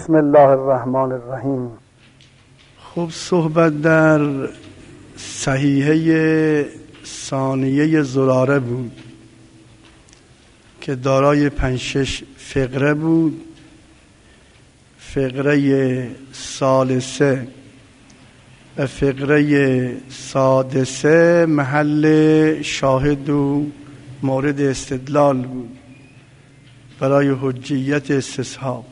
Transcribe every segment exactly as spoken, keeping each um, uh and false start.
بسم الله الرحمن الرحیم. خوب صحبت در صحیحه ثانیه زراره بود که دارای پنج شش فقره بود. فقره ثالثه و فقره سادسه محل شاهد و مورد استدلال بود برای حجیت استصحاب.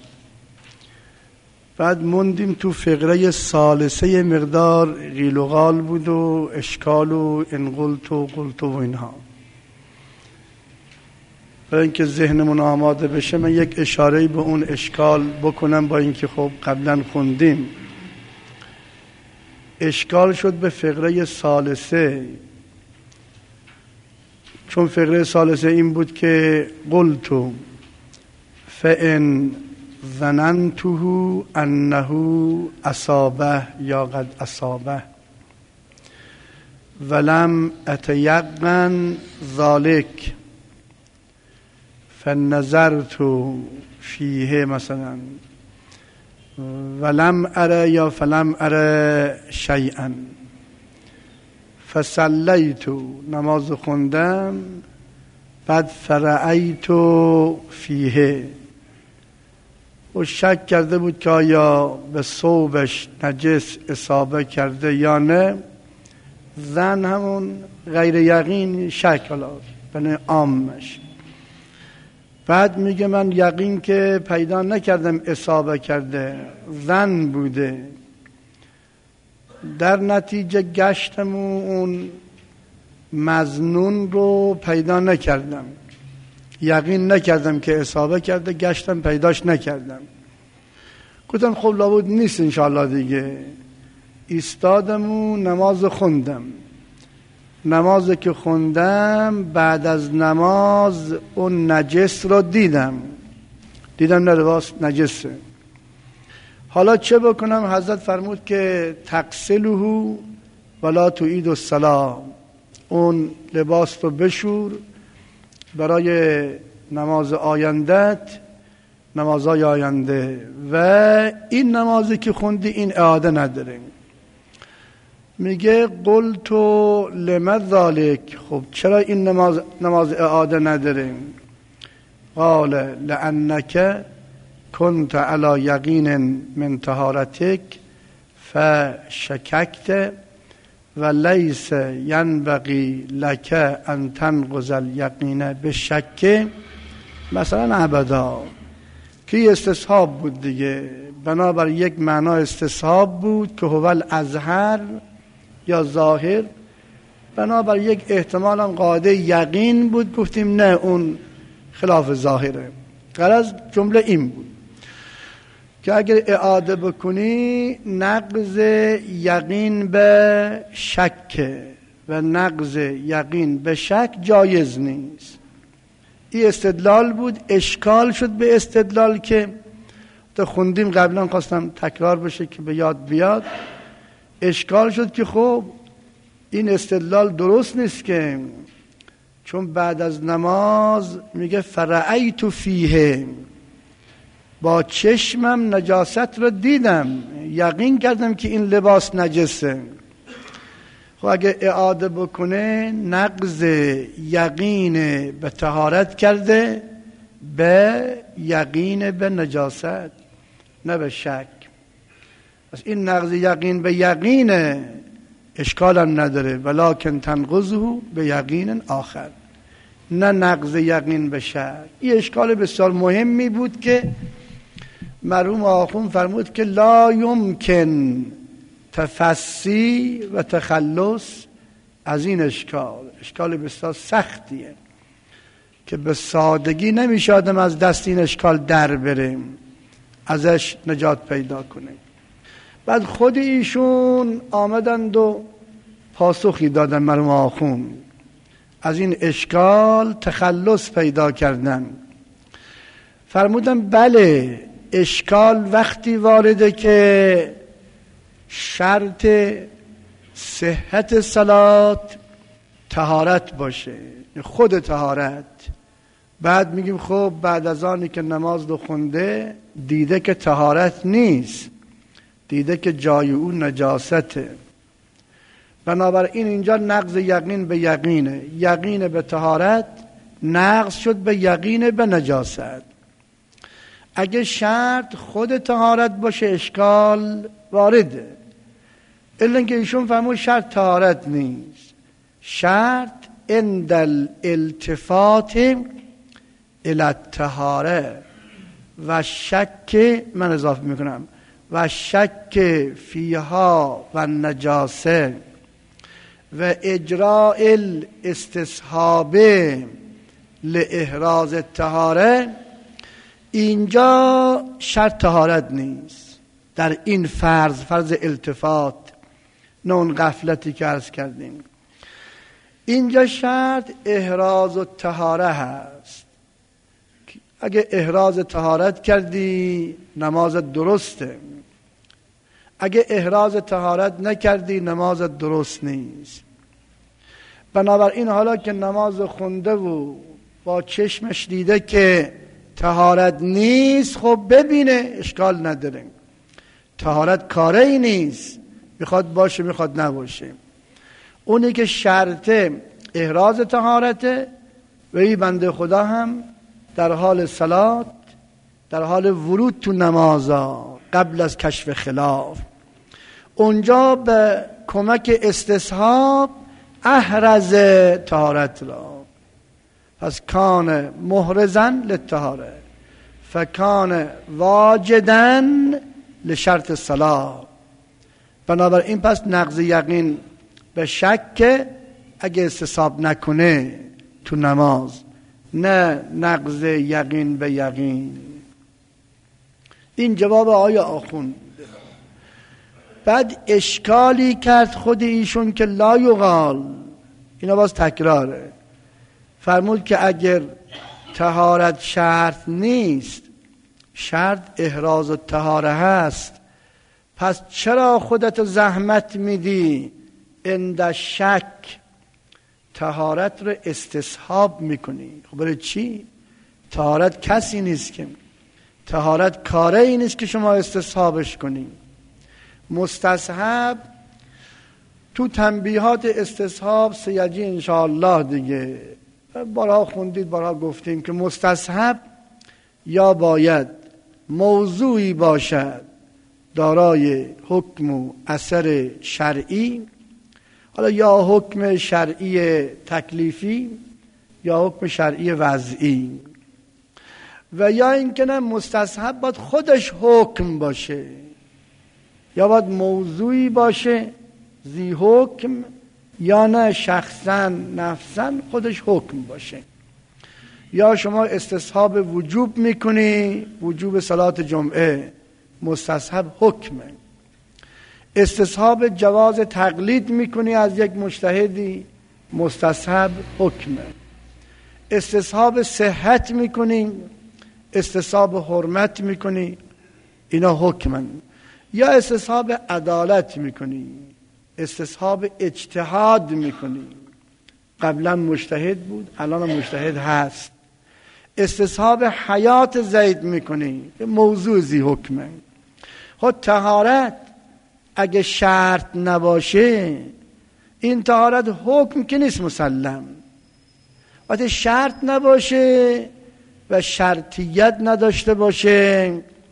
بعد موندیم تو فقره ثالثه مقدار قیل و قال بود و اشکال و انقلت و قلت و اینها. برای اینکه ذهنمون آماده بشه من یک اشاره‌ای به اون اشکال بکنم، با اینکه خب قبلا خوندیم. اشکال شد به فقره ثالثه، چون فقره ثالثه این بود که قلتو فإن ظننته انه اصابه یا قد اصابه ولم اتیقن ذلك فنظرت فیه مثلا ولم اره یا فلم اره شیئا فصلیت، نماز خوندم، بعد فرأیت فیه و شک کرده بود که آیا به ثوبش نجس اصابه کرده یا نه. زن همون غیر یقین، شک، حالا بنای عامش. بعد میگه من یقین که پیدا نکردم اصابه کرده، زن بوده. در نتیجه گشتم و اون مظنون رو پیدا نکردم، یقین نکردم که اصابه کرده، گشتم پیداش نکردم. گفتم خب لابد نیست انشاءالله دیگه. ایستادم و نماز خوندم. نماز که خوندم بعد از نماز اون نجس رو دیدم دیدم نه لباس نجسه. حالا چه بکنم؟ حضرت فرمود که تغسله ولا تعید الصلاة، اون لباس رو بشور برای نماز آیندت، نمازهای آینده، و این نمازی که خوندی این اعاده نداره. میگه قلتو لما ذالک، خب چرا این نماز نماز اعاده نداره؟ قال لانک کنت علی یقین من طهارتک فشککت و لیس ینبغی لک ان تنقض الیقین بشک مثلا ابدا. که استصحاب بود دیگه، بنابر یک معنا استصحاب بود که هو الازهر یا ظاهر، بنابر یک احتمال هم قاعده یقین بود. گفتیم نه، اون خلاف ظاهره. غرض جمله این بود که اگر اعاده بکنی نقض یقین به شک و نقض یقین به شک جایز نیست. این استدلال بود. اشکال شد به استدلال که تا خوندیم قبلا، خواستم تکرار بشه که به یاد بیاد. اشکال شد که خب این استدلال درست نیست، که چون بعد از نماز میگه فرأیت فیه، با چشمم نجاست رو دیدم، یقین کردم که این لباس نجسه. خب اگه اعاده بکنه نقض یقین به طهارت کرده به یقین به نجاست، نه به شک. پس این نقض یقین به یقین اشکال هم نداره، ولکن تنقضه به یقین آخر، نه نقض یقین به شک. این اشکال بسیار مهمی بود که مرحوم آخوند فرمود که لا یمکن تفسی و تخلص از این اشکال. اشکال بسیار سختیه که به سادگی نمیشه آدم از دست این اشکال در بریم، ازش نجات پیدا کنه. بعد خود ایشون آمدند و پاسخی دادن، مرحوم آخوند از این اشکال تخلص پیدا کردن. فرمودن بله، اشکال وقتی وارده که شرط صحت صلات طهارت باشه، خود طهارت، بعد میگیم خب بعد از آنی که نماز رو خونده دیده که طهارت نیست، دیده که جای او نجاسته، بنابراین اینجا نقض یقین به یقینه، یقین به طهارت نقض شد به یقین به نجاست. اگه شرط خود طهارت باشه اشکال وارده، الا اینکه ایشون فرمود شرط طهارت نیست، شرط عند الالتفات الی الطهاره و شک، من اضافه میکنم و شک فیها و نجاسه و اجراء الاستصحاب لاحراز الطهاره، اینجا شرط طهارت نیست در این فرض، فرض التفات، نه اون غفلتی که عرض کردیم. اینجا شرط احراز الطهاره هست. اگه احراز طهارت کردی نماز درسته، اگه احراز طهارت نکردی نماز درست نیست. بنابراین حالا که نماز خونده و با چشمش دیده که طهارت نیست، خب ببینه، اشکال نداره، طهارت کاره ای نیست، میخواد باشه میخواد نباشه. اونی که شرط احراز طهارته و این بنده خدا هم در حال صلات، در حال ورود تو نمازا قبل از کشف خلاف، اونجا به کمک استصحاب احرز طهارت را، پس کان محرزن للطهاره فکان واجدن لشرط الصلاه. بنابراین پس نقض یقین به شک اگه استصحاب نکنه تو نماز، نه نقض یقین به یقین. این جواب آقای آخوند. بعد اشکالی کرد خود ایشون که لا یقال، اینا باز تکراره، فرمود که اگر طهارت شرط نیست، شرط احراز الطهاره هست، پس چرا خودت زحمت میدی عند شک طهارت رو استصحاب میکنی؟ خب برای چی؟ طهارت کسی نیست که، طهارت کاره ای نیست که شما استصحابش کنی. مستصحب تو تنبیهات استصحاب سیجی انشاءالله دیگه بارها خوندید، بارها گفتیم که مستصحب یا باید موضوعی باشد دارای حکم و اثر شرعی، حالا یا حکم شرعی تکلیفی یا حکم شرعی وضعی، و یا اینکه نه مستصحب باید خودش حکم باشه، یا باید موضوعی باشه ذی حکم، یا نه شخصا نفسا خودش حکم باشه. یا شما استصحاب وجوب میکنی، وجوب صلات جمعه، مستصحب حکمه. استصحاب جواز تقلید میکنی از یک مجتهدی، مستصحب حکمه. استصحاب صحت میکنی، استصحاب حرمت میکنی، اینا حکمن. یا استصحاب عدالت میکنی، استصحاب اجتهاد میکنی، قبلا مجتهد بود الان مجتهد هست. استصحاب حیات زید میکنی، موضوع ذی حکمه. خود طهارت اگه شرط نباشه، این طهارت حکم که نیست مسلم. وقتی شرط نباشه و شرطیت نداشته باشه،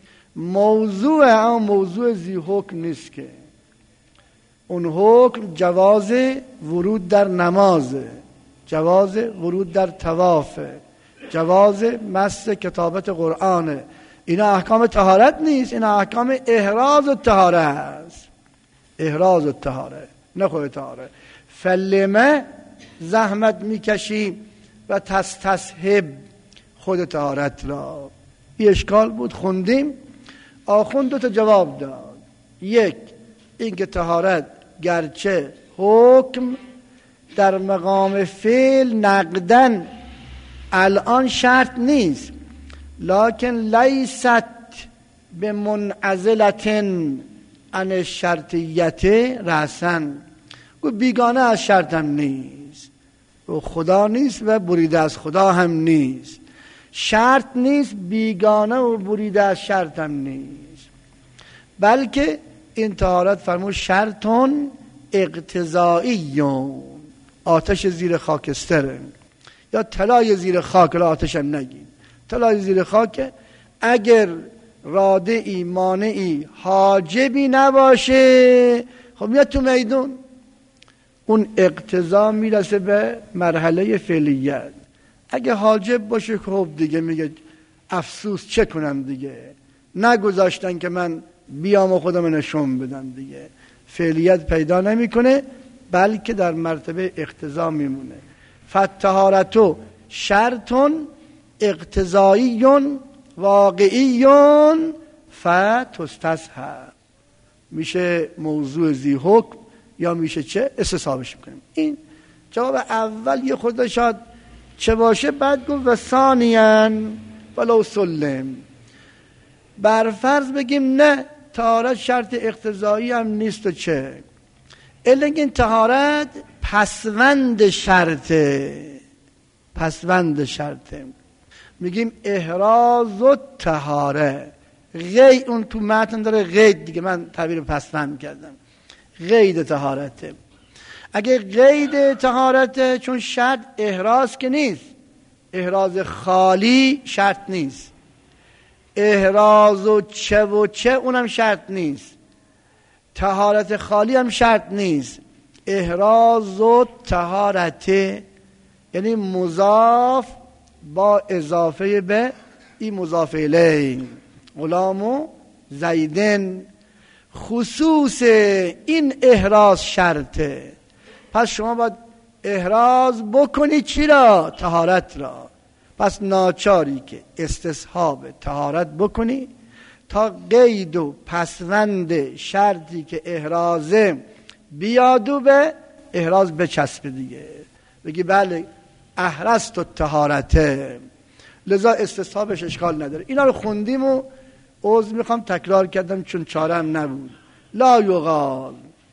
موضوع اما موضوع ذی حکم نیست که. اون حکم جواز ورود در نمازه، جواز ورود در طوافه، جواز مس کتابت قرآنه. اینا احکام طهارت نیست، اینا احکام احراز الطهاره است. احراز الطهاره نه خود طهاره. فلمه زحمت میکشی و تستصحب خود طهارت را. این اشکال بود، خوندیم. آخوند دو تا جواب داد. یک، اینکه طهارت گرچه حکم در مقام فعل نقدن الان شرط نیست، لکن لیست به منعزلت عن الشرطیت رأسن، بیگانه از شرط هم نیست و خدا نیست و بریده از خدا هم نیست. شرط نیست، بیگانه و بریده از شرط هم نیست، بلکه این طهارت فرمود شرطون اقتضاییون، آتش زیر خاکستره یا طلای زیر خاک، لا آتش هم نگید، طلای زیر خاک. اگر رادعی مانعی حاجبی نباشه خب میاد تو میدون، اون اقتضا میرسه به مرحله فعلیت. اگه حاجب باشه خب دیگه میگه افسوس چه کنم دیگه، نگذاشتن که من بیام و خودم نشون بدم دیگه، فعلیت پیدا نمیکنه بلکه در مرتبه اقتضا میمونه. فالطهارتو شرطون اقتضاییون واقعیون فتستصحب، میشه موضوع ذی حکم یا میشه چه استصحابش میکنیم. این جواب اول یه خود شاید چه باشه. بعد گفت و ثانیاً ولو سلم، برفرض بگیم نه طهارت شرط اقتضایی هم نیست و چه، الا این طهارت پسوند شرطه، پسوند شرطه، میگیم احراز و طهاره غی، اون تو متن داره قید دیگه، من تعبیر پسوند کردم، قید طهارته. اگه قید طهارته چون شرط احراز که نیست، احراز خالی شرط نیست، احراز و چه و چه اونم شرط نیست، طهارت خالی هم شرط نیست. احراز و طهارته یعنی مضاف با اضافه به این مضاف الیه، غلام و زیدن، خصوص این احراز شرطه. پس شما باید احراز بکنی چی را؟ طهارت را. پس ناچاری که استصحاب طهارت بکنی تا قید و پسوند شرطی که احرازه بیادو به احراز بچسبه دیگه، بگی بله احرزت الطهارته، لذا استصحابش اشکال نداره. اینا رو خوندیم و عذر میخوام تکرار کردم چون چارم نبود. لا یقال،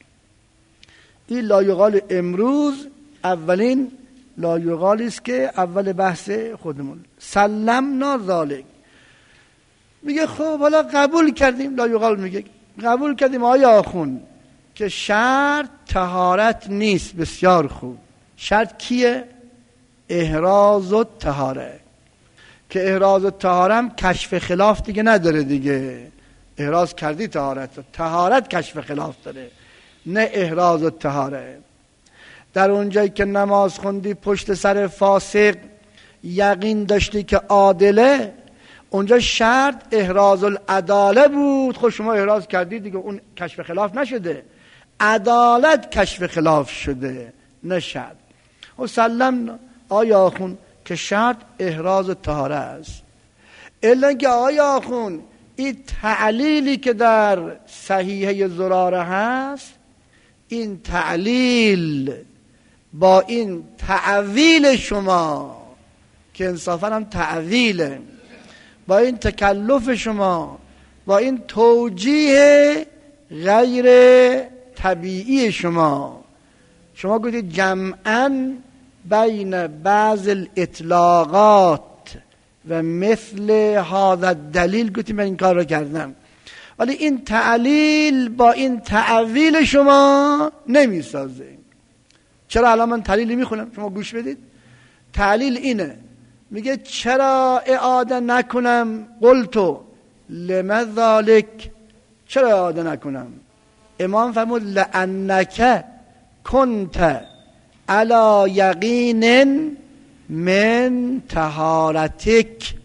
این لا یقال امروز اولین لا یقالی است که اول بحث خودمون. سلمنا ذالک، میگه خب حالا قبول کردیم، لا یقال میگه قبول کردیم آیا آخون که شرط طهارت نیست. بسیار خوب، شرط کیه؟ احراز و طهاره، که احراز و طهاره هم کشف خلاف دیگه نداره دیگه، احراز کردی طهارت، طهارت کشف خلاف داره، نه احراز و طهاره. در اونجایی که نماز خوندی پشت سر فاسق یقین داشتی که عادله، اونجا شرط احراز العداله بود، خود شما احراز کردی دیگه، اون کشف خلاف نشده، عدالت کشف خلاف شده نه شرط. و سلم آیا آخون که شرط احراز طهاره است. الا که آیا آخون این تعلیلی که در صحیحه زراره هست، این تعلیل با این تعویل شما که انصافا هم تعویله، با این تکلف شما، با این توجیه غیر طبیعی شما، شما گفتید جمعاً بین بعض الاطلاقات و مثل هذا الدلیل، گفتیم من این کار رو کردم، ولی این تعلیل با این تعویل شما نمیسازه. چرا الان من تعلیلی میخونم شما گوش بدید. تعلیل اینه، میگه چرا اعاده نکنم؟ قلتو لما ذالک، چرا اعاده نکنم؟ امام فرمود لانک کنت علی یقین من طهارتک.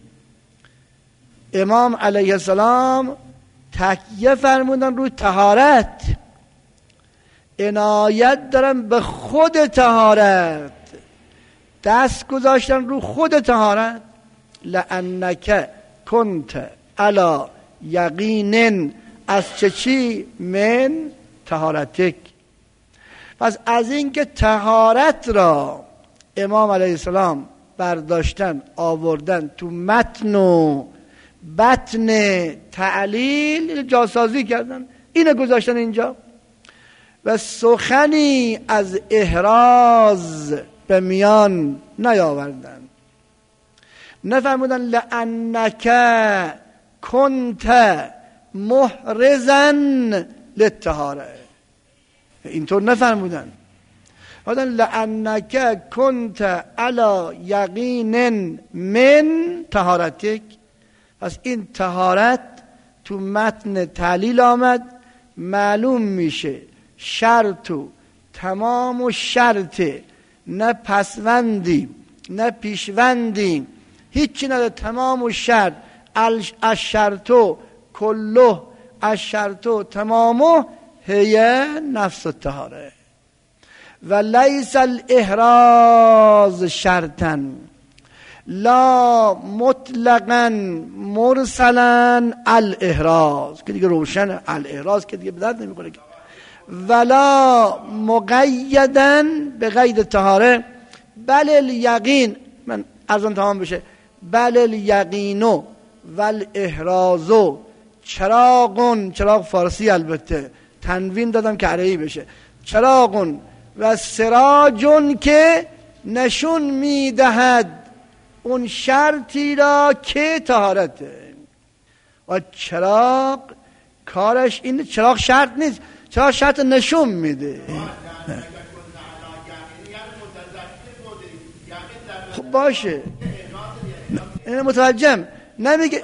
امام علیه السلام تکیه فرمودن روی طهارت، عنایت دارن به خود طهارت، دست گذاشتن رو خود طهارت. لانک کنت علی یقین از چه چی؟ من طهارتک. پس از اینکه طهارت را امام علیه السلام برداشتن آوردن تو متن و بطن تعلیل، جاسازی کردن، اینو گذاشتن اینجا و سخنی از احراز به میان نیاوردن. نفرمودن لانک کنت محرزا للطهاره، اینطور نفرمودن. فرمودن لانک کنت علی یقین من طهارتک. پس این طهارت تو متن تعلیل آمد، معلوم میشه شرط و تمام و شرطه، نه پسوندی نه پیشوندی، هیچی نداره. تمام و شرط، الشرطو کله الشرطو تمامو هی نفس الطهاره و لیس الاحراز شرطا لا مطلقا مرسلا الاحراز، که دیگه روشن الاحراز که دیگه به درد نمیخوره، ولا مقیدا به قید طهاره بل الیقین. من از اون تمام بشه بل الیقینو والاحرازو چراغون، چراغ فارسی البته تنوین دادم که عربی بشه، چراغون و سراجون که نشون میدهد اون شرطی را که طهارته. و چراغ کارش این، چراغ شرط نیست، چراغ شرط نشون میده. خب باشه این متوجهم نمیگه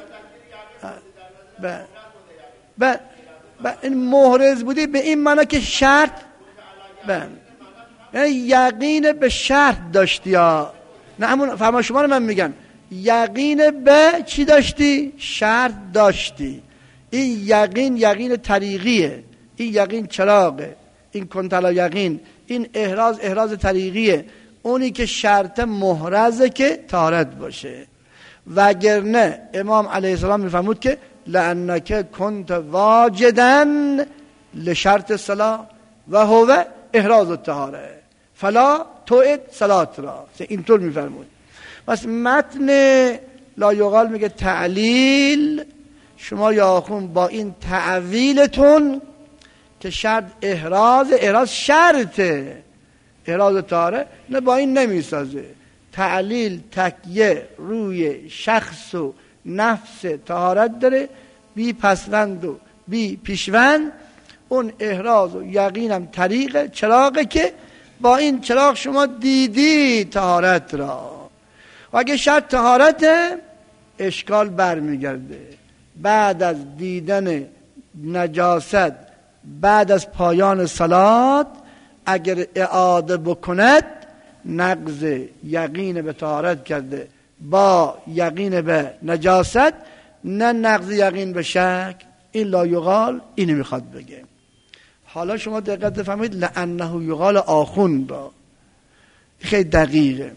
ب ب ب این محرز بودی به این معنی که شرط ب یعنی یقین به شرط داشتی یا نه؟ همون فرما شما رو من میگم یقین به چی داشتی؟ شرط داشتی. این یقین یقین طریقیه، این یقین چراغه، این کنتلا یقین، این احراز احراز طریقیه، اونی که شرط محرزه که طهارت باشه. وگرنه امام علیه السلام میفرمود که لانک کنت واجدا لشرط الصلاه و هو احراز الطهاره فلا توعد صلات را، اینطور میفرمود. پس متن لا یقال میگه تعلیل، شما یا آخون با این تعویلتون که شرط احراز، احراز شرطه، احراز طهاره، نه با این نمیسازه. تعلیل تکیه روی شخص و نفس طهارت داره، بی پسوند و بی پیشوند. اون احراز و یقینم طریقه چراغه که با این چراغ شما دیدی طهارت را. و اگه شرط طهارته اشکال برمیگرده بعد از دیدن نجاست، بعد از پایان صلات اگر اعاده بکند نقض یقین به طهارت کرده با یقین به نجاست، نه نقض یقین به شک. این لا یقال اینو میخواد بگه. حالا شما دقت بفرمایید لانه یقال آخون با خیلی دقیقه.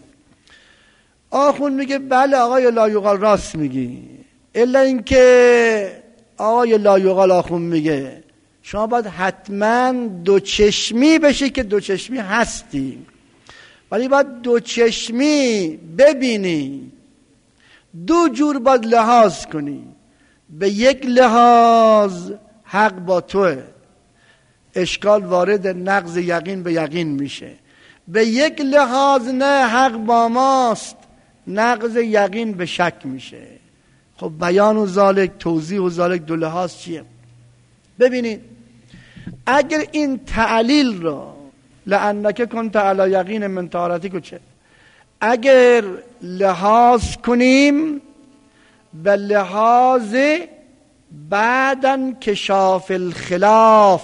آخون میگه بله آقای لا یقال راست میگی، الا اینکه آقای لا یقال آخون میگه شما باید حتما دو چشمی بشه که دو چشمی هستی، ولی باید دو چشمی ببینی، دو جور باید لحاظ کنی. به یک لحاظ حق با توه، اشکال وارد نقض یقین به یقین میشه. به یک لحاظ نه، حق با ماست، نقض یقین به شک میشه. خب بیان و ذالک، توضیح و ذالک، دو لحاظ چیه؟ ببینید اگر این تعلیل را لانک کنت علی یقین من طهارتک و چه اگر لحاظ کنیم به لحاظ بعدن کشاف الخلاف،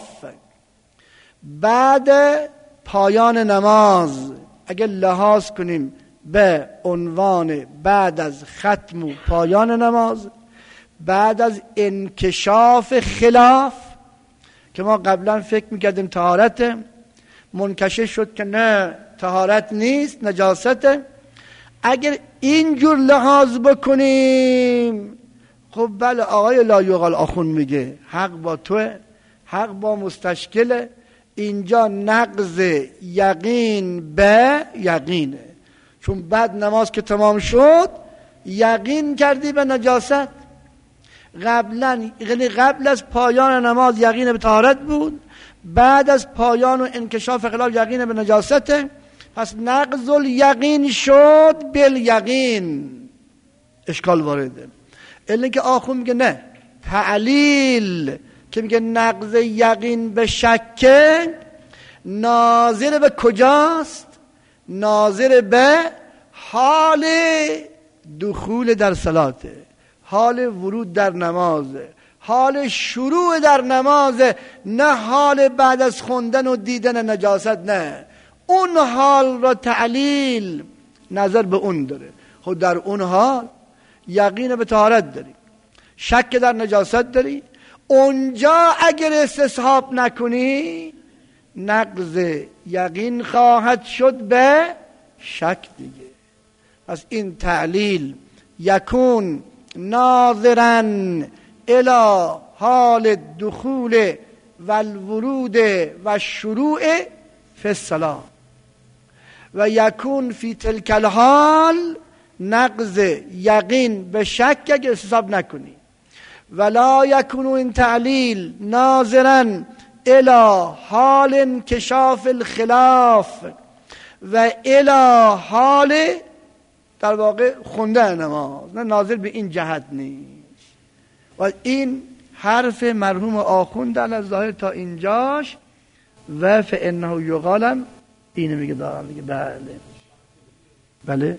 بعد پایان نماز اگر لحاظ کنیم به عنوان بعد از ختم و پایان نماز، بعد از انکشاف خلاف که ما قبلا فکر میکردیم طهارت، منکشف شد که نه طهارت نیست نجاسته. اگر اینجور لحاظ بکنیم خب بله آقای لا یقال آخون میگه حق با توه، حق با مستشکله. اینجا نقض یقین به یقینه، چون بعد نماز که تمام شد یقین کردی به نجاست. قبلا یعنی قبل از پایان نماز یقین به طهارت بود، بعد از پایان و انکشاف خلاف یقین به نجاسته. پس نقض الیقین شد بالیقین. اشکال وارده. الا که آخون میگه نه، تعلیل که میگه نقض یقین به شکه ناظر به کجاست؟ ناظر به حال دخول در صلاته، حال ورود در نمازه، حال شروع در نمازه، نه حال بعد از خوندن و دیدن نجاست. نه، اون حال را تعلیل نظر به اون داره. خود در اون حال یقین به طهارت داری، شک در نجاست داری، اونجا اگر استصحاب نکنی نقض یقین خواهد شد به شک دیگه. پس این تعلیل یکون ناظرن الی حال دخول و الورود و شروع فی الصلاة و یکون فی تلک الحال نقض یقین به شک اگه استصحاب نکنی. ولا یکون این تعلیل ناظرن الی حال انکشاف الخلاف و الی حال در واقع خونده نماز، نه ناظر به این جهت نیست. و این حرف مرحوم آخوند از ظاهر تا اینجاش و فانه یقالم اینو میگه دارم دیگه. بله بله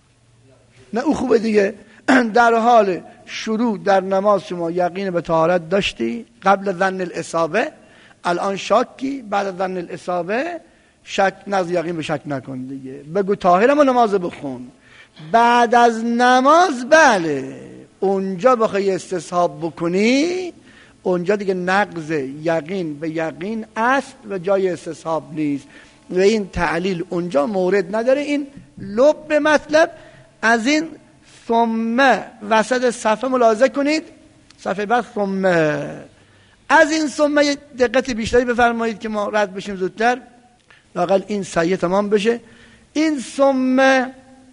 نه او خوبه دیگه. در حال شروع در نماز شما یقین به طهارت داشتی قبل ظن الاصابه، الان شاکی، بعد ظن الاصابه شک، نقض یقین به شک نکن دیگه، بگو طاهرم و نماز بخون. بعد از نماز بله اونجا بخوای استصحاب بکنی، اونجا دیگه نقض یقین به یقین است و جای استصحاب نیست و این تعلیل اونجا مورد نداره. این لب مطلب از این ثم وسط صفحه ملاحظه کنید، صفحه بعد ثم، از این ثم دقت بیشتری بفرمایید که ما رد بشیم زودتر، لااقل این سعیه تمام بشه. این ثم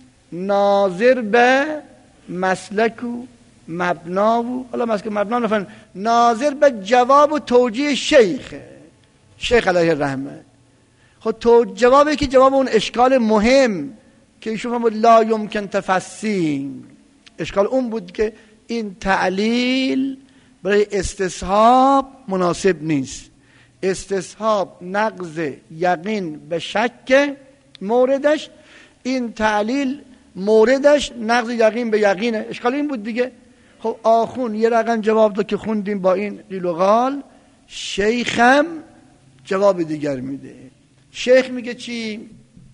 ناظر به مسلک و مبنا و حالا مسلک مبنا نفهم، ناظر به جواب و توجیه شیخ شیخ علیه الرحمه. خود تو جوابی که جواب اون اشکال مهم که ایشون فرمود لا یمکن تفسیر، اشکال اون بود که این تعلیل برای استصحاب مناسب نیست. استصحاب نقض یقین به شک موردش، این تعلیل موردش نقض یقین به یقینه. اشکال این بود دیگه. خب آخون یه رقم جواب داد که خوندیم با این قیل و قال، شیخم جواب دیگر میده. شیخ میگه چی؟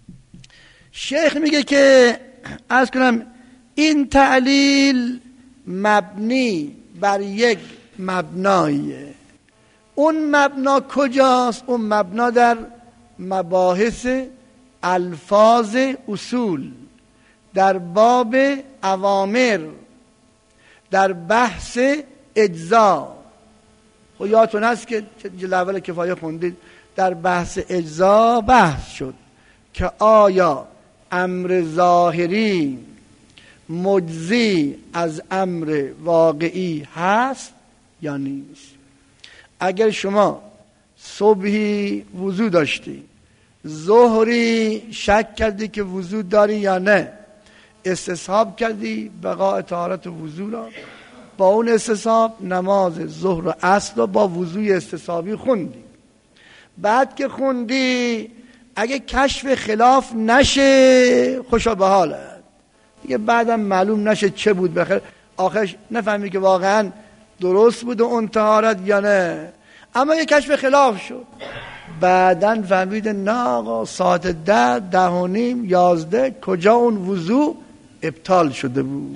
شیخ میگه که عرض کنم این تعلیل مبنی بر یک مبناییه. اون مبنا کجاست؟ اون مبنا در مباحث الفاظ اصول، در باب اوامر، در بحث اجزا. خب یادتون هست که جلد اول کفایه خوندید، در بحث اجزا بحث شد که آیا امر ظاهری مجزی از امر واقعی هست یا نیست. اگر شما صبحی وضو داشتی، ظهری شک کردی که وضو داری یا نه، استصحاب کردی بقاء طهارت وضو را، با اون استصحاب نماز ظهر و عصر را با وضوی استصحابی خوندی. بعد که خوندی اگه کشف خلاف نشه خوشا به حالت دیگه، بعدم معلوم نشه چه بود بخیر، آخرش نفهمی که واقعا درست بود اون طهارت یا نه، اما یه کشف خلاف شد، بعدن فهمید نه آقا ساعت ده، ده و نیم، یازده کجا اون وضو ابطال شده بود.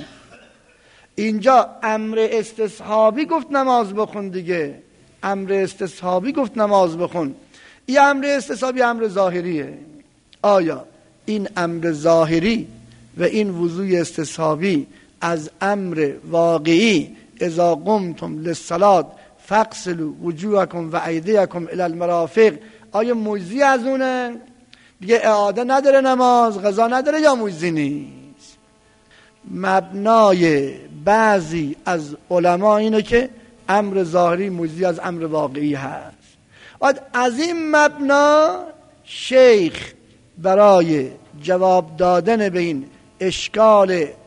اینجا امر استصحابی گفت نماز بخون دیگه، امر استصحابی گفت نماز بخون. این امر استصحابی امر ظاهریه. آیا این امر ظاهری و این وضوی استصحابی از امر واقعی اذا قمتم للصلاة فاغسلوا وجوهکم و ایدیکم الی المرافق، آیا مجزی از اونه؟ دیگه اعاده نداره نماز، قضا نداره یا مجزی نیست؟ مبنای بعضی از علما اینه که امر ظاهری مجزی از امر واقعی هست. بعد از این مبنا شیخ برای جواب دادن به این اشکال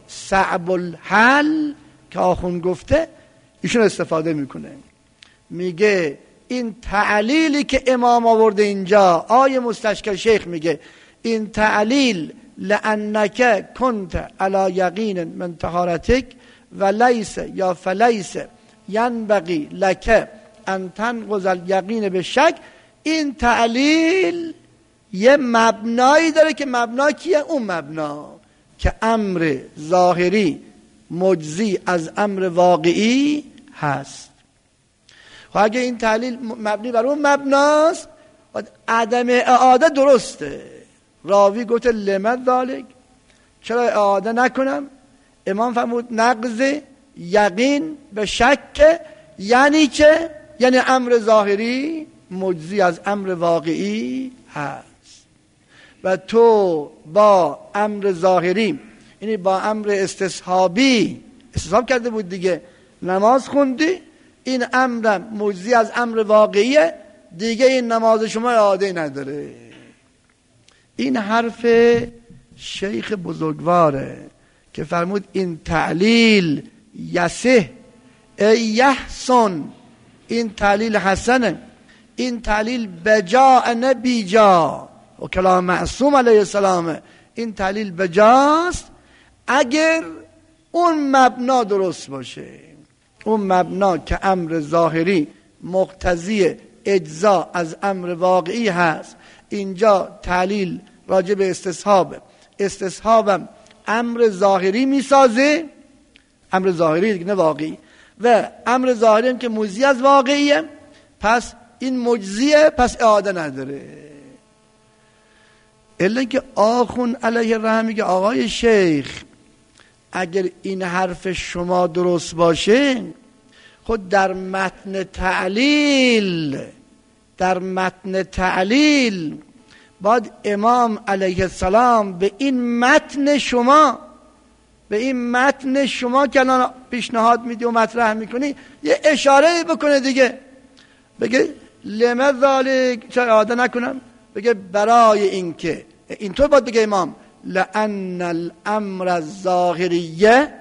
صعب الحل که آخوند گفته ایشون استفاده میکنه، میگه این تعلیلی که امام آورده اینجا، آیه مستشکل شیخ میگه این تعلیل لانک کنت علی یقین من طهارتک و لیس یا فلیس ینبغی لک ان تنقض الیقین به شک، این تعلیل یه مبنایی داره که مبنا کیه؟ اون مبنا که امر ظاهری مجزی از امر واقعی هست. خب اگه این تعلیل مبنی بر اون مبناست، عدم اعاده درسته. راوی گفت لمن ذالک، چرا اعاده نکنم؟ امام فرمود نقض یقین به شک، یعنی چه؟ یعنی امر ظاهری مجزی از امر واقعی هست و تو با امر ظاهری، یعنی با امر استصحابی، استصحاب کرده بود دیگه، نماز خوندی، این امر مجزی از امر واقعیه دیگه، این نماز شما اعاده نداره. این حرف شیخ بزرگواره که فرمود این تعلیل یسه ای یحسن، این تعلیل حسنه، این تعلیل بجا نه بیجا و کلام معصوم علیه السلام، این تعلیل بجاست اگر اون مبنا درست باشه، اون مبنا که امر ظاهری مقتضی اجزا از امر واقعی هست. اینجا تعلیل راجع به استصحاب، استصحابم امر ظاهری میسازه، امر ظاهری دیگه نه واقعی، و امر ظاهری هم که مجزی از واقعیه، پس این مجزیه، پس اعاده نداره. الا که آخون علیه الرحمه میگه آقای شیخ اگر این حرف شما درست باشه، خود در متن تعلیل، در متن تعلیل باید امام علیه السلام به این متن شما، به این متن شما که الان پیشنهاد میدی و مطرح میکنی یه اشاره بکنه دیگه، بگه لمن ذالک، چرا اعاده نکنم؟ بگه برای این که، اینطور باید بگه امام لان الامر الظاهریه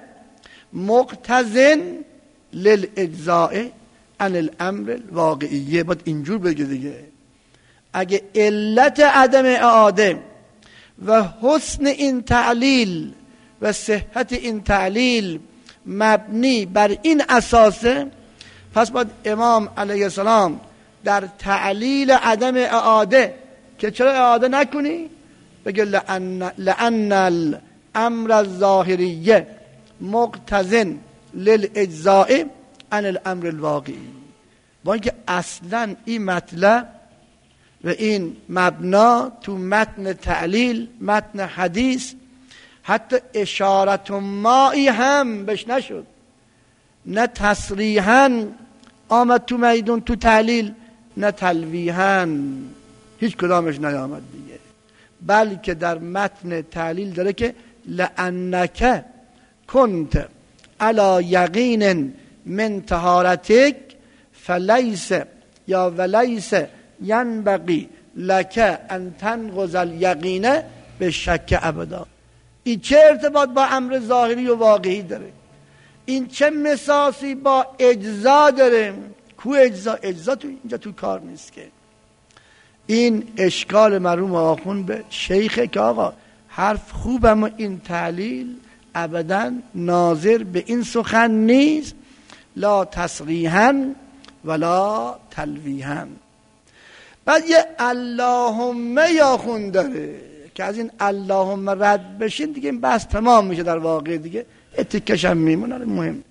مقتضن للاجزاء عن الامر الواقعیه، باید اینجور بگه دیگه. اگه علت عدم اعاده و حسن این تعلیل و صحت این تعلیل مبنی بر این اساسه، پس باید امام علیه السلام در تعلیل عدم اعاده که چرا اعاده نکنی، بگه لأن, لأن الامر الظاهریه مقتضن للاجزاء عن الامر الواقعی، با اینکه اصلا این مطلب و این مبنا تو متن تعلیل، متن حدیث، حتی اشارت مایی هم بهش نشد، نه تصریحاً آمد تو میدون تو تعلیل، نه تلویحاً، هیچ کدامش نیامد دیگه، بلکه در متن تعلیل داره که لانک کنت علی یقین من طهارتک فلیس یا ولیس ینبغی لک ان تنقض الیقین به شک ابدا. این چه ارتباط با امر ظاهری و واقعی داره؟ این چه مساسی با اجزا داره؟ کو اجزا؟ اجزا تو اینجا تو کار نیست که. این اشکال مرحوم آخوند به شیخه که آقا حرف خوب، اما این تعلیل ابدا ناظر به این سخن نیست، لا تصریحاً ولا تلویحاً. بعد یه اللهم آخوند داره که از این اللهم رد بشین دیگه این بحث تمام میشه، در واقع دیگه اتکش هم میمونه. مهم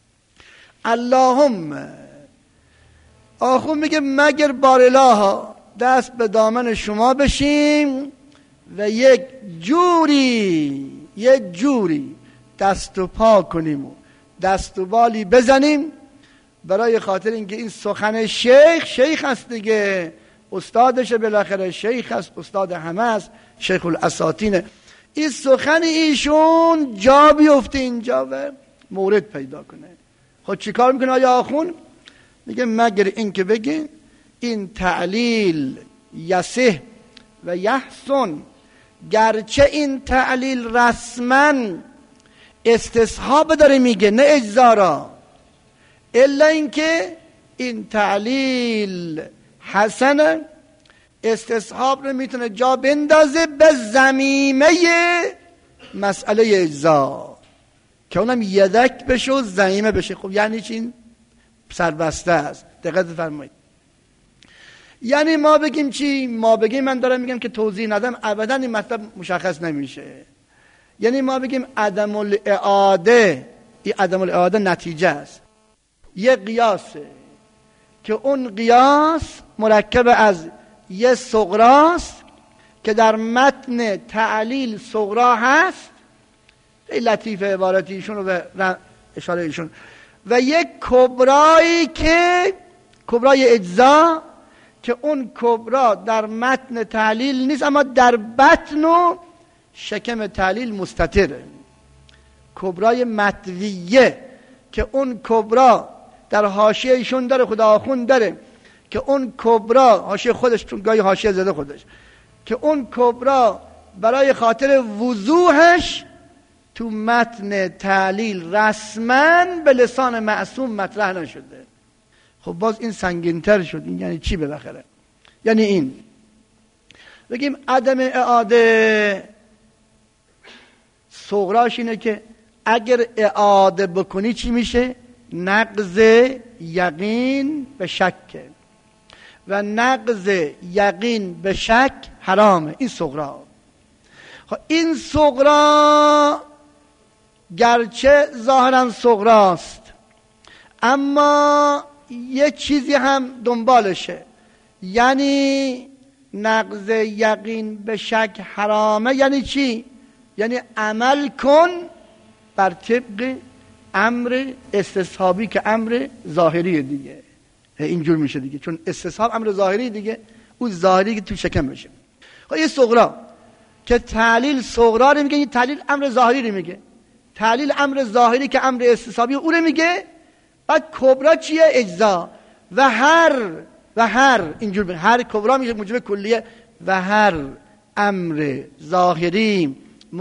اللهم آخوند میگه مگر بار اله دست به دامن شما بشیم و یک جوری یک جوری دست و پا کنیم و دست و بالی بزنیم، برای خاطر اینکه این سخن شیخ، شیخ هست دیگه، استادش بالاخره شیخ هست، استاد همه است، شیخ الاساطینه، این سخن ایشون جا بیفته اینجا و مورد پیدا کنه. خود چی کار میکنه آیا آخون؟ میگه مگر این که بگین این تعلیل یسه و یحسن، گرچه این تعلیل رسما استصحاب داره میگه، نه اجزا را. الا اینکه این تعلیل حسن استصحاب رو میتونه جا بندازه به ضمیمه مسئله اجزا که اونم یدک بشه و ضمیمه بشه. خب یعنی چی؟ سربسته است. دقت فرمایید. یعنی ما بگیم چی؟ ما بگیم، من دارم میگم که توضیح ندم ابدا این مطلب مشخص نمیشه. یعنی ما بگیم عدم الاعاده، این عدم الاعاده نتیجه است، یه قیاسه که اون قیاس مرکب از یه صغراست که در متن تعلیل صغرا هست، این لطیف عبارتی ایشون رو به اشاره ایشون، و یک کبرایی که کبرای اجزا که اون کبرا در متن تعلیل نیست اما در بطن و شکم تعلیل مستتره. کبرای مطویه که اون کبرا در حاشیه ایشون داره، خدا آخوند داره که اون کبرا حاشیه خودش، چون گاهی حاشیه زده خودش، که اون کبرا برای خاطر وضوحش تو متن تعلیل رسما به لسان معصوم مطرح نشده. خب باز این سنگین‌تر شد. این یعنی چی بالاخره؟ یعنی این بگیم عدم اعاده صغراش اینه که اگر اعاده بکنی چی میشه؟ نقض یقین به شک، و نقض یقین به شک حرامه. این صغرا. خب این صغرا گرچه ظاهرا صغراست اما یه چیزی هم دنبالشه، یعنی نقض یقین به شک حرامه. یعنی چی؟ یعنی عمل کن بر طبق امر استصحابی که امر ظاهری دیگه. اینجور میشه دیگه، چون استصحاب امر ظاهری دیگه، اون ظاهری که تو شکم بشه. خب یه صغرا که تعلیل صغرا رو میگه، این تعلیل امر ظاهری رو میگه، تعلیل امر ظاهری که امر استصحابی اون رو میگه. بعد کبرا چیه؟ اجزا. و هر و هر اینجور میگه، هر کبرا میشه موجب کلیه، و هر امر ظاهری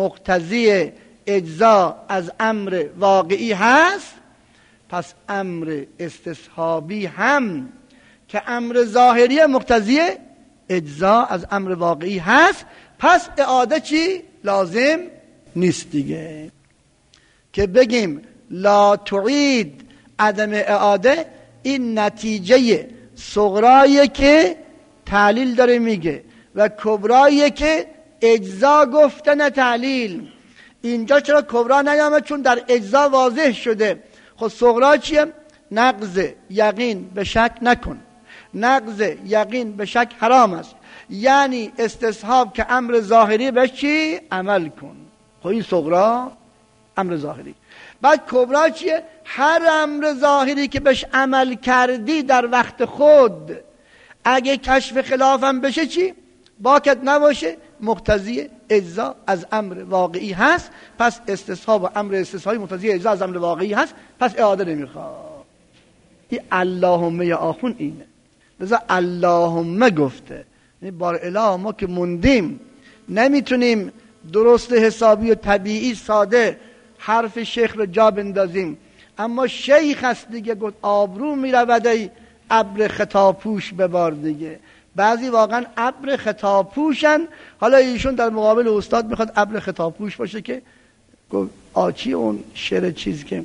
مقتضی اجزا از امر واقعی هست، پس امر استصحابی هم که امر ظاهری مقتضی اجزا از امر واقعی هست، پس اعاده چی؟ لازم نیست دیگه. که بگیم لا تعید عدم اعاده، این نتیجه صغرایی که تعلیل داره میگه و کبرایی که اجزا گفتن تعلیل. اینجا چرا کبرا نیامد؟ چون در اجزا واضح شده. خب صغرا چیه؟ نقض یقین به شک نکن، نقض یقین به شک حرام است، یعنی استصحاب که امر ظاهری بهش چی؟ عمل کن. خب این صغرا امر ظاهری. بعد کبرا چیه؟ هر امر ظاهری که بهش عمل کردی در وقت خود، اگه کشف خلافم بشه چی؟ باکت نباشه، مقتضی اجزا از امر واقعی هست، پس استصحاب و امر استصحابی مقتضی اجزا از امر واقعی هست، پس اعاده نمیخواد. این اللهم یا آخون اینه. لذا اللهم گفته. بار اله ما که موندیم نمیتونیم درست حسابی و طبیعی ساده حرف شیخ رو جا بندازیم، اما شیخ هست دیگه، گفت آبرو میرود ای ابر خطاپوش ببار دیگه. بعضی واقعا ابر خطاپوشن، حالا ایشون در مقابل استاد میخواد ابر خطاپوش باشه که گفت آچی اون شعر چیز که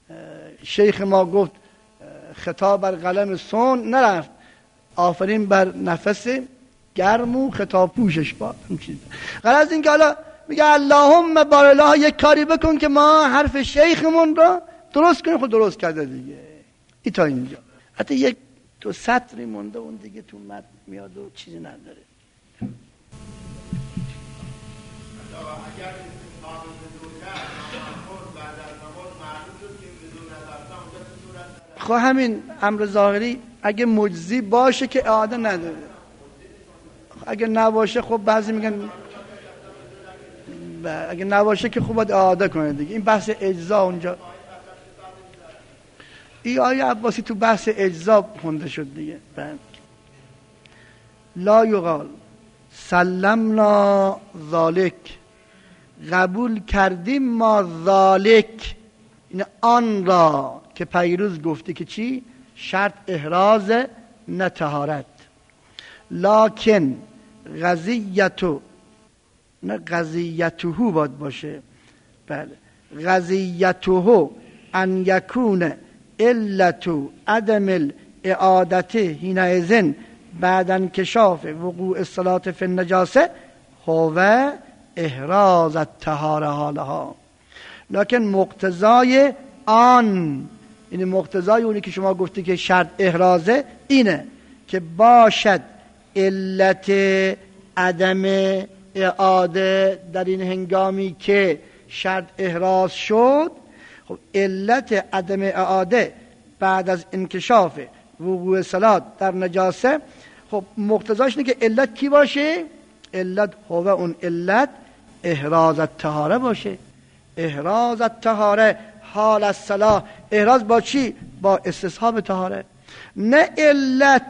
شیخ ما گفت خطاب بر قلم سون نرفت، آفرین بر نفس گرم و خطاپوشش باد. غرض این که حالا میگه اللهم بار الله یک کاری بکن که ما حرف شیخمون رو درست کنیم. خود درست کرده دیگه. ای تا اینجا حتی یک تو سطری مونده، اون دیگه تو متن میاد و چیزی نداره. خب همین امر ظاهری اگه مجزی باشه که اعاده نداره، اگه نباشه خب بعضی میگن اگه نباشه که خب باید اعاده کنه دیگه. این بحث اجزا اونجا، این آیه عباسی تو بحث اجزا خونده شد دیگه. لا یقال سلمنا ذالک قبول کردیم ما ذالک، این آن را که پیروز گفته که چی؟ شرط احراز نه طهارت. لکن قضیتو، نه قضیته باید باشه، بله قضیته ان یکون علتو عدم الاعادته حینئذ بعد انکشاف وقوع الصلاة فی النجاسه هو احراز الطهاره حالها. لکن مقتضای آن، این مقتضای اونی که شما گفتی که شرط احرازه اینه که باشد علت عدم اعاده در این هنگامی که شرط احراز شد. خب علت عدم اعاده بعد از انکشاف وقوع صلات در نجاسه، خب مقتضاش اینه که علت کی باشه؟ علت هو اون علت احراز الطهاره باشه. احراز الطهاره حال الصلاه، احراز با چی؟ با استصحاب طهاره. نه علت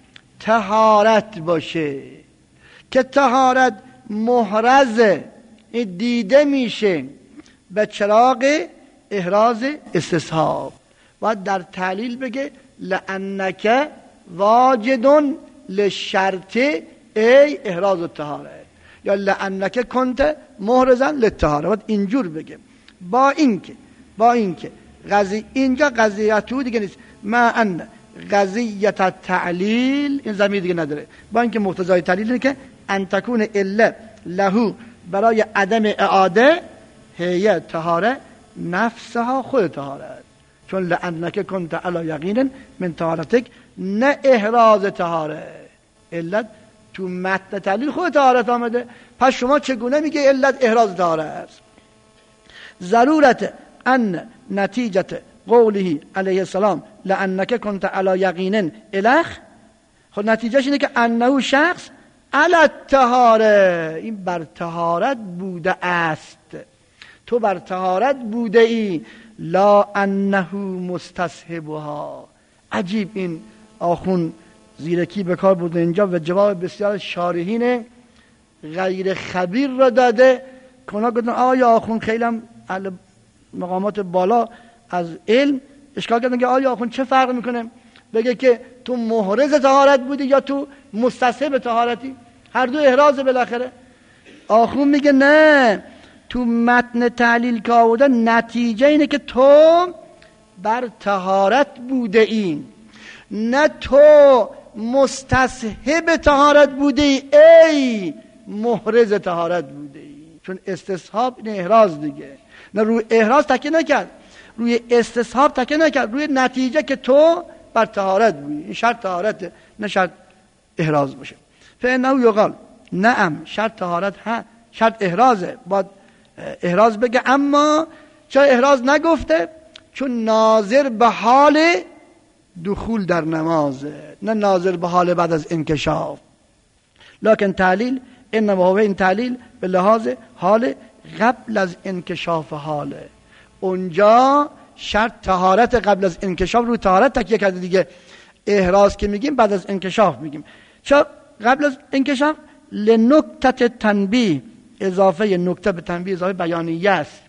طهارت باشه که طهارت محرزه دیده میشه به چراغ احراز استصحاب. باید در تعلیل بگه لانک واجد للشرط ای احراز الطهاره، یا لانک کنت محرزا للطهاره. باید اینجور بگه. با اینکه با اینکه قضیه اینجا قضیتو دیگه نیست، ما ان قضیت التعلیل این ضمیر دیگه نداره. با اینکه مقتضای تعلیل اینه که ان تکون الا له برای عدم اعاده هي طهاره نفسها خود طهاره، چون لانک کنت علی یقین من طهارتک، نه احراز طهاره. علت تو متن تعلیل خود طهارت آمده، پس شما چگونه میگه علت احراز طهاره است؟ ضرورت ان نتیجه قوله علیه السلام لانک کنت علی یقین الخ، خب نتیجهش اینه که انه شخص علی الطهاره، این بر طهارت بوده است، تو بر طهارت بوده ای، لا انه مستصحبها. عجیب، این آخون زیرکی به کار برده اینجا و جواب بسیار شارحین غیر خبیر را داده. کنا گفتن آیا آخون خیلی هم مقامات بالا از علم اشکال کردن که آیا آخون چه فرق میکنه بگه که تو محرز طهارت بودی یا تو مستصحب طهارتی؟ هر دو احراز بالاخره. آخون میگه نه، تو متن تعلیل که آورده نتیجه اینه که تو بر طهارت بوده ای، نه تو مستصحب طهارت بوده ای، ای محرز طهارت بوده ای. چون استصحاب این احراز دیگه، نه روی احراز تکیه نکرد، روی استصحاب تکیه نکرد، روی نتیجه که تو بر طهارت بودی. این شرط طهارت، نه شرط احراز باشه. فانه یقال نعم شرط طهارت ها، شرط احرازه، باید احراز بگه، اما چرا احراز نگفته؟ چون ناظر به حال دخول در نمازه، نه ناظر به حال بعد از انکشاف. لکن تعلیل انما هو، این تعلیل به لحاظ حال قبل از انکشاف حاله. اونجا شرط طهارت قبل از انکشاف رو طهارت تکیه کرده دیگه. احراز که میگیم بعد از انکشاف میگیم. چرا قبل از انکشاف؟ لنکته تنبیه، اضافه نکته به تنبیه اضافه بیانیه است.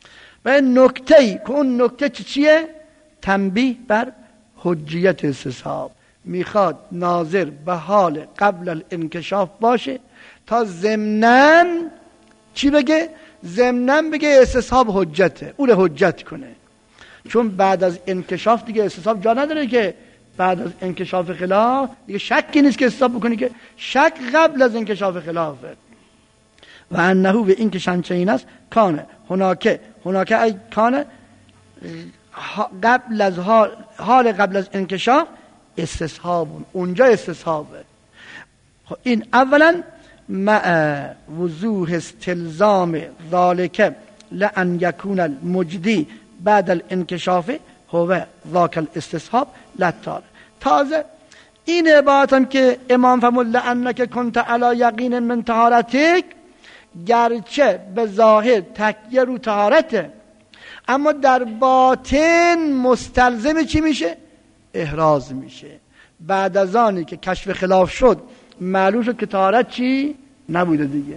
و نکته‌ای که اون نکته چیه؟ تنبیه بر حجیت استصحاب. میخواد ناظر به حال قبل الانکشاف باشه تا ضمناً چی بگه؟ ضمناً بگه استصحاب حجته، اون حجت کنه. چون بعد از انکشاف دیگه استصحاب جا نداره که بعد از انکشاف خلاف دیگه شکی نیست که استصحاب بکنی، که شک قبل از انکشاف خلافه. و انه به این که شنچین است کانه هناکه هناکه ای کانه قبل از حال, حال قبل از انکشاف استصحابون، اونجا استصحابه. خب این اولا مع وضوح استلزام ذالک لأن یکون المجدی بعد الانکشاف هو ذاک الاستصحاب لطار. تازه این عبارت هم که امام فرمود لأنک کنت علی یقین من طهارتک، گرچه به ظاهر تکیه رو طهارته، اما در باطن مستلزم چی میشه؟ احراز میشه. بعد از آنی که کشف خلاف شد معلوم شد که طهارت چی؟ نبوده دیگه.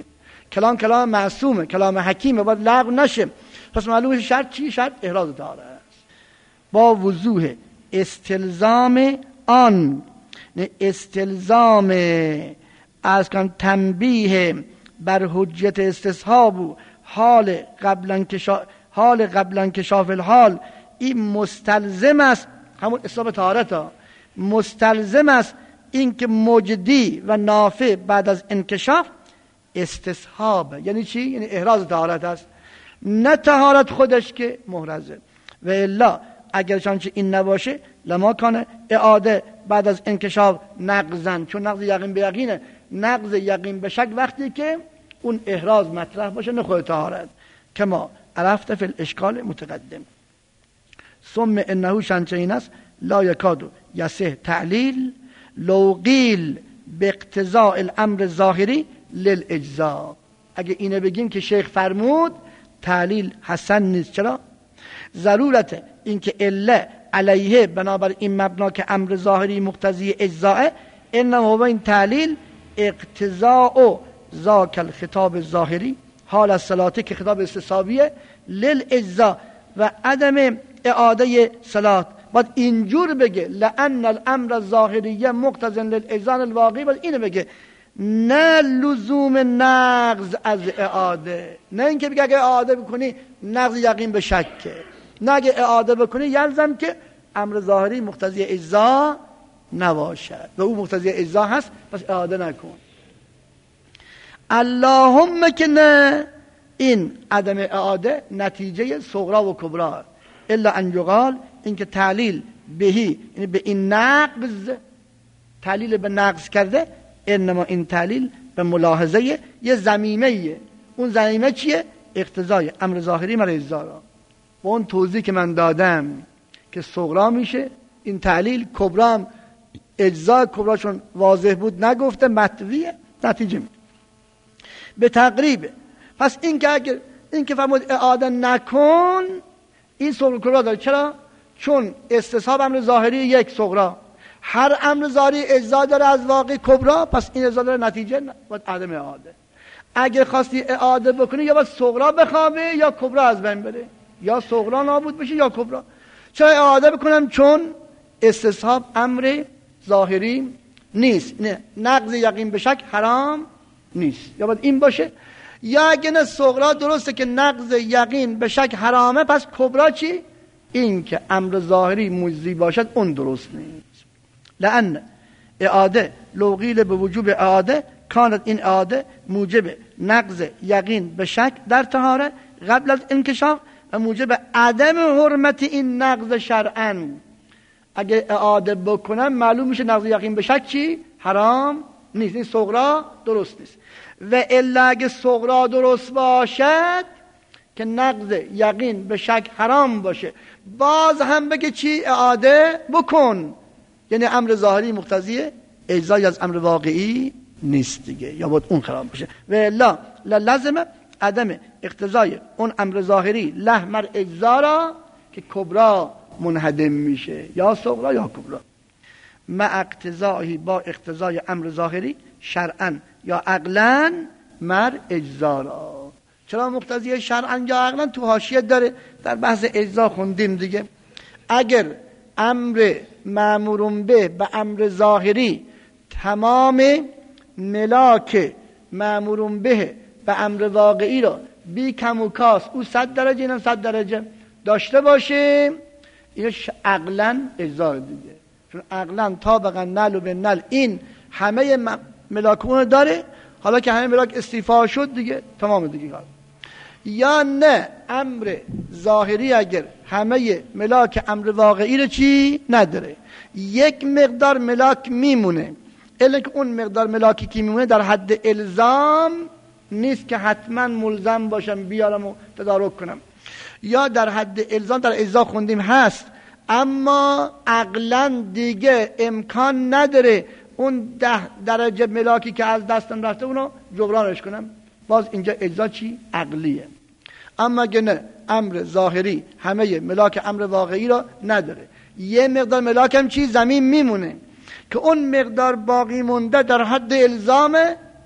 کلام کلام معصومه، کلام حکیمه، باید لغو نشه. پس معلومه شرط چی؟ شرط احراز طهارت است با وضوح استلزام آن، استلزام از کن تنبیه بر حجت استصحاب و حال قبل انکشاف حال قبل انکشاف الحال. این مستلزم است، همون اسباب طهارت ها مستلزم است این که مجدی و نافع بعد از انکشاف استصحاب. یعنی چی؟ یعنی احراز طهارت است، نه طهارت خودش که محرزه. و الا اگر چنانچه این نباشه لما کانه اعاده بعد از انکشاف نقضن، چون نقض یقین به یقینه. نقض یقین به شک وقتی که اون احراز مطرح باشه، نه خود طهارت. کما عرفت فی الاشکال متقدم. ثم انه شنچین است لا یکادو یصح تعلیل لو قیل به اقتضاء الامر ظاهری للاجزاء. اگه اینه بگیم که شیخ فرمود تعلیل حسن نیست. چرا؟ ضرورت اینکه اله علیه بنابر این مبنا که امر ظاهری مقتضی اجزاء، انما هو این تعلیل اقتضاء ذاک الخطاب ظاهری حال الصلاه که خطاب استصحابیه للاجزاء و عدم اعاده صلات. باید اینجور بگه لان الامر الظاهریه مقتضی للاجزاء الواقعی، باید اینو بگه، نه لزوم نقض از اعاده. نه اینکه بگه اگه اعاده بکنی نقض یقین به شکه، نه اگه اعاده بکنی یلزم که امر ظاهری مقتضی اجزا نباشد و او مقتضی اجزا هست، پس اعاده نکن. اللهم که نه، این عدم اعاده نتیجه صغرا و کبرا. الا ان یقال، اینکه تعلیل بهی یعنی به این نقض، تعلیل به نقض کرده، انما این تعلیل به ملاحظه یه زمیمه. اون زمیمه چیه؟ اقتضای امر ظاهری مر اجزا را. با اون توضیح که من دادم که صغرا میشه این تعلیل، کبرا اجزا کبرا چون واضح بود نگفته، مطویه، نتیجه میده به تقریبه. پس این که اگر این که فرمود اعاده نکن، این صغرا کبرا داره. چرا؟ چون استصحاب امر ظاهری یک صغرا، هر امر ظاهری اجزا داره از واقع کبرا، پس این اجزا داره، نتیجه باید عدم اعاده. اگه خواستی اعاده بکنی یا باید صغرا بخوابه یا کبرا از بین بره، یا صغرا نابود بشه یا کبرا. چرا اعاده بکنم؟ چون استصحاب امر ظاهری نیست، نه نقض یقین به شک حرام نیست، یا باید این باشه. یا اگه نه صغرا درسته که نقض یقین به شک حرامه، پس کبرا چی؟ این که امر ظاهری مجزی باشد اون درست نیست. لأن اعاده لو قیل به وجوب اعاده کانت، این اعاده موجب نقض یقین به شک در طهاره قبل از انکشاف و موجب عدم حرمت این نقض شرعاً. اگه اعاده بکنم معلوم میشه نقض یقین به شک چی؟ حرام نیست، این صغرا درست نیست. و الا اگه صغرا درست باشد که نقض یقین به شک حرام باشه، باز هم بگه چی؟ اعاده بکن، یعنی امر ظاهری مقتضی اجزای از امر واقعی نیست دیگه، یا باید اون خراب بشه. و الا لازم عدم اقتضای اون امر ظاهری لحمر اجزا را که کبرا منهدم میشه، یا صغرا یا کبرا. مع اقتضایی، با اقتضای امر ظاهری شرعاً یا عقلاً مر اجزا را. چرا مقتضی شرعاً یا عقلاً؟ تو حاشیه داره، در بحث اجزا خوندیم دیگه. اگر امر مأمور به به امر ظاهری تمام ملاک مأمور به به امر واقعی را بی کم و کاس، او صد درجه اینم صد درجه داشته باشه، این عقلاً اجزا دیگه. چون عقلاً طابقاً نل و به نل این همه ملاک اون داره، حالا که همه ملاک استیفا شد دیگه تمام دیگه. یا نه امر ظاهری اگر همه ملاک امر واقعی رو چی نداره، یک مقدار ملاک میمونه، الا که اون مقدار ملاکی که میمونه در حد الزام نیست که حتما ملزم باشم بیارم و تدارک کنم، یا در حد الزام در اجزا خوندیم هست، اما عقلا دیگه امکان نداره اون ده درجه ملاکی که از دستم رفته اونو جبرانش کنم، باز اینجا اجزا چی؟ عقلیه. اما اگه نه امر ظاهری همه ملاک امر واقعی را نداره، یه مقدار ملاک هم چی؟ زمین میمونه، که اون مقدار باقی مونده در حد الزامه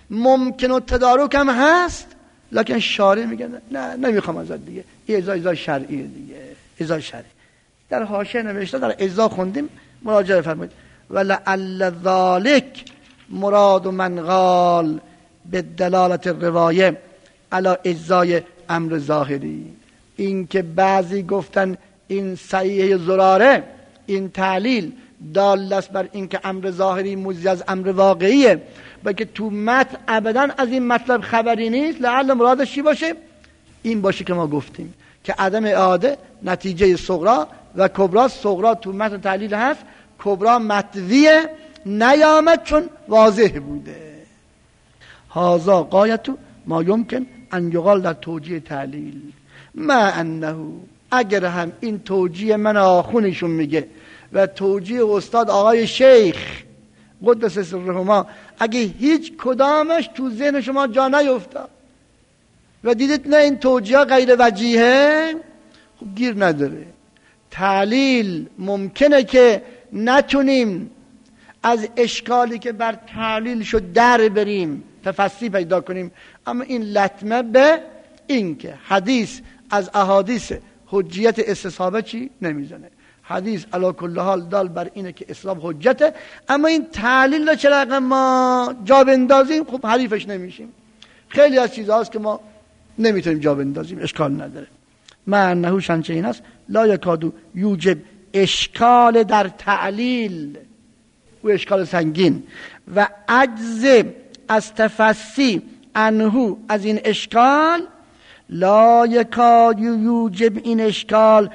ممکن و تدارک هم هست، لکن شارع میگه نه نمیخوام ازت دیگه، این ازا ازا شرعیه دیگه، ازا شرعی. در حاشیه نوشته، در ازا خوندیم، مراجعه فرمایید. ولعل ذالک مراد من قال به دلالت روایه علی اجزای امر ظاهری. این که بعضی گفتن این صحیح زراره، این تعلیل دال است بر این که امر ظاهری موزی از امر واقعیه، بلکه تو متن ابدا از این مطلب خبری نیست. لعل مرادش چی باشه؟ این باشه که ما گفتیم که عدم اعاده نتیجه صغرا و کبرا. صغرا تو متن تعلیل هست، کبرا مطویه نیامد چون واضح بوده. هازا قایتو ما یمکن ان یقال در توجیه تعلیل. ما انه، اگر هم این توجیه من آخونشون میگه و توجیه استاد آقای شیخ قدس سرهما، اگه هیچ کدامش تو ذهن شما جا نیفتاد و دیدید نه این توجیه غیر وجیهه، خب گیر نداره. تعلیل ممکنه که نتونیم از اشکالی که بر تعلیل شد در بریم، تفصیل پیدا کنیم، اما این لطمه به این که حدیث از احادیث حجیت استصحابه چی نمیزنه. حدیث علی کل حال دال بر اینه که اسلام حجته، اما این تعلیل رو چرا ما جا بندازیم؟ خب حریفش نمیشیم. خیلی از چیزهاست که ما نمیتونیم جا بندازیم، اشکال نداره. معنیه شنچه این است لا یکادو یوجب اشکال در تعلیل و اشکال سنگین و عجز از تفسی انهو از این اشکال، لا یکادو یوجب این اشکال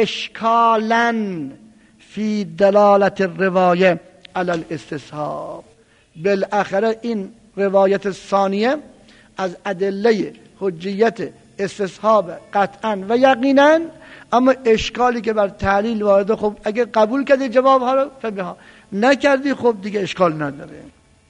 اشکالاً فی دلالت روایه علی الاستصحاب. بالاخره این روایت ثانیه از ادله حجیت استصحاب قطعا و یقینا، اما اشکالی که بر تعلیل وارده، خب اگه قبول کردی جواب ها رو فبها، نکردی خب دیگه اشکال نداره.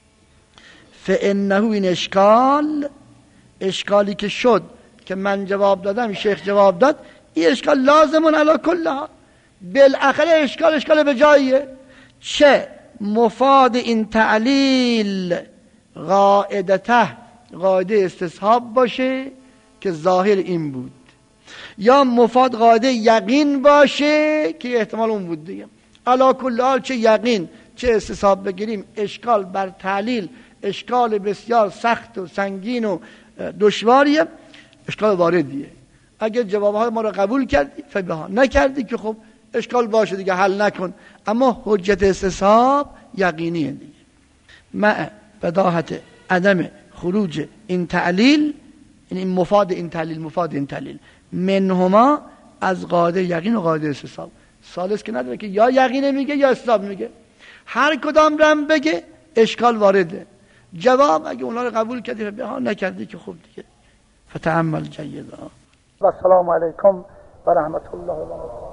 فانه این اشکال، اشکالی که شد که من جواب دادم، شیخ جواب داد، این اشکال لازمون علی کل ها، بالاخره اشکال اشکال به جاییه. چه مفاد این تعلیل قاعدته، قاعده استصحاب باشه که ظاهر این بود، یا مفاد قاعده یقین باشه که احتمال اون بود دیگه. علی کل حال چه یقین چه استصحاب بگیریم، اشکال بر تعلیل اشکال بسیار سخت و سنگین و دشواریه، اشکال واردیه. اگر جوابهای ما رو قبول کردی فبها، نکردی که خب اشکال باشه دیگه، حل نکن، اما حجت استصحاب یقینیه دیگه. مع بداهت عدم خروج این تعلیل، این مفاد این تعلیل، مفاد این تعلیل منهما از قاعده یقین و قاعده استصحاب. ثالث که نداره که یا یقینه میگه یا استصحاب میگه، هر کدام رم بگه اشکال وارده. جواب اگه اونا رو قبول کردی فبها، نکردی که خب دیگه فتعمل جیدا. و السلام علیکم و رحمت الله و برکاته.